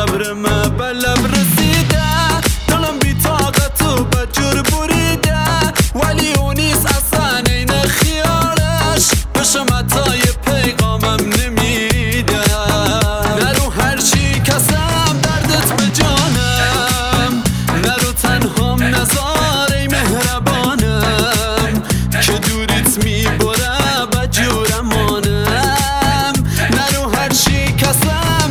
صبر ما به لب رسیده، دلم بی طاقت و بدجور بریده، ولی اون نیست اصلا این خیالش بشم حتی یه پیغامم نمیده. نرو هرچی کسم دردت به جانم، نرو تنهام نزار ای مهربانم که دوریت میبره بدجورمانم. نرو هرچی کسم